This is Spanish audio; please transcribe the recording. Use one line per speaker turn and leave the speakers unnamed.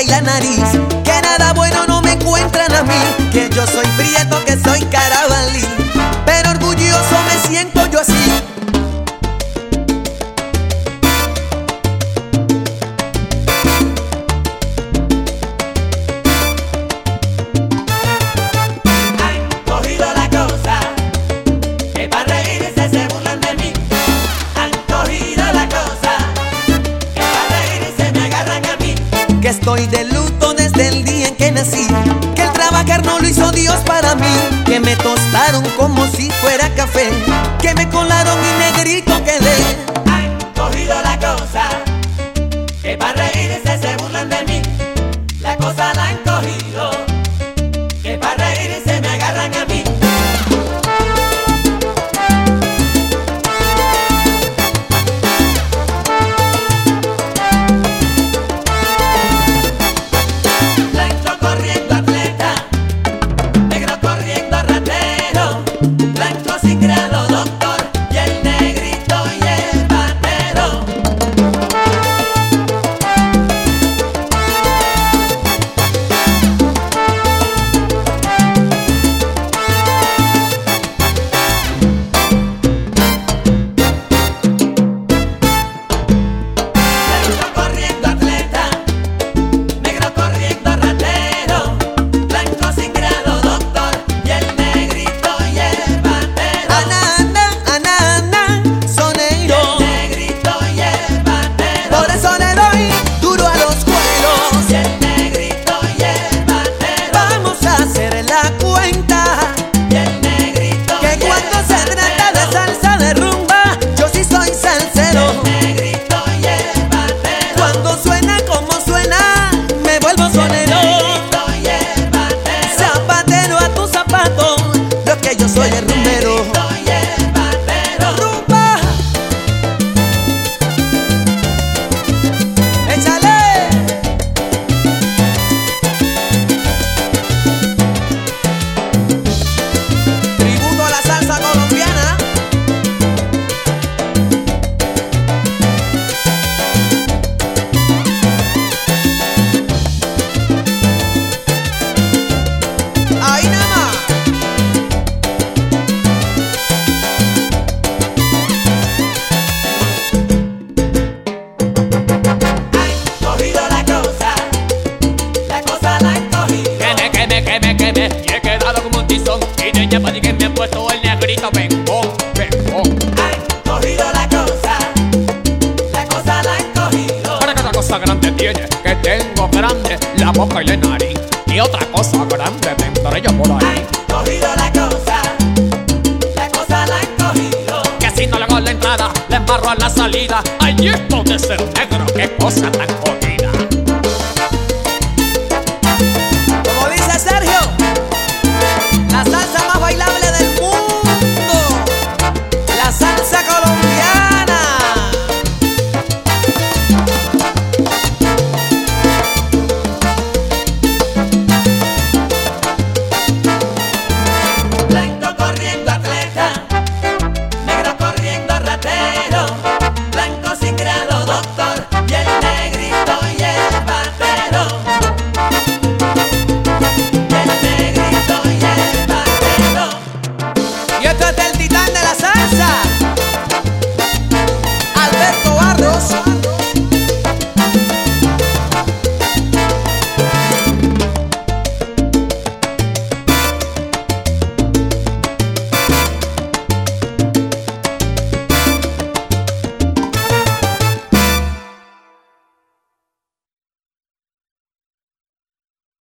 la nariz, que nada bueno no me encuentran a mí, que yo soy prieto, que soy carabalí, pero orgulloso me siento yo así. Que estoy de luto desde el día en que nací, que el trabajar no lo hizo Dios para mí, que me tostaron como si fuera café, que me colaron y negrito quedé.
Han cogido la cosa, que para reírse se burlan de mí. La cosa la han cogido, que para reírse me agarran a mí.
Yo soy el rumbero. ¡Rumba! ¡Échale! Tributo a la salsa colombiana. Ahí nada más.
Y he quedado como un tizón y de ella para que me han puesto el negrito bengón, bengón.
Han cogido la cosa la han cogido.
Para que otra cosa grande tiene, que tengo grande la boca y la nariz. Y otra cosa grande tendré yo por ahí.
Han cogido la cosa la han cogido.
Que si no le hago la entrada, le embarro a la salida. Ay, esto de ser negro, qué cosa tan jodida.